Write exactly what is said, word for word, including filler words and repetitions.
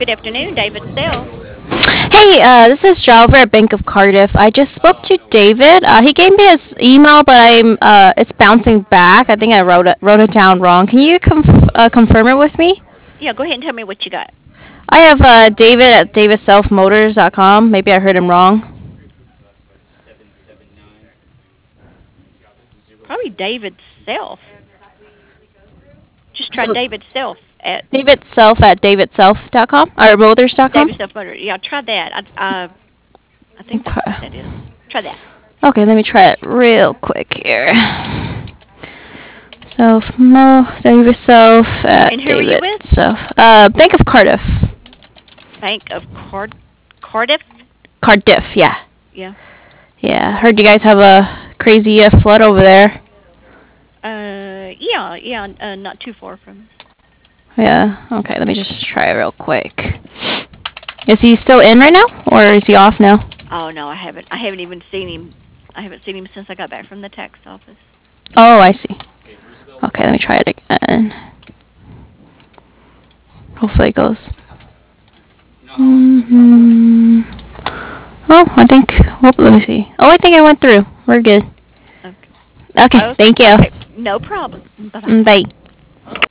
Good afternoon, David Self. Hey, uh, this is Joe over at Bank of Cardiff. I just spoke to David. Uh, he gave me his email, but I'm uh, it's bouncing back. I think I wrote it wrote it down wrong. Can you conf- uh, confirm it with me? Yeah, go ahead and tell me what you got. I have uh, David at david self motors dot com. Maybe I heard him wrong. Probably David Self. Just try So David Self at David Self at david self dot com or motors dot com. David Self Motor. Yeah, try that. I, uh, I think that's what Okay. that is. Try that. Okay, let me try it real quick here. Self Mo David Self And at who are you David with? Self. Uh, Bank of Cardiff. Bank of Card Cardiff. Cardiff, yeah. Yeah. Yeah, heard you guys have a crazy uh, flood over there. Uh, yeah, yeah. Uh, not too far from. Yeah, okay, let me just try it real quick. Is he still in right now, or is he off now? Oh no, I haven't. I haven't even seen him. I haven't seen him since I got back from the tax office. Oh, I see. Okay, let me try it again. Hopefully it goes. Mm-hmm. Oh, I think. Oh, let me see. Oh, I think it went through. We're good. Okay. Okay, Okay. thank you. Okay. No problem. Bye bye. Mm, bye.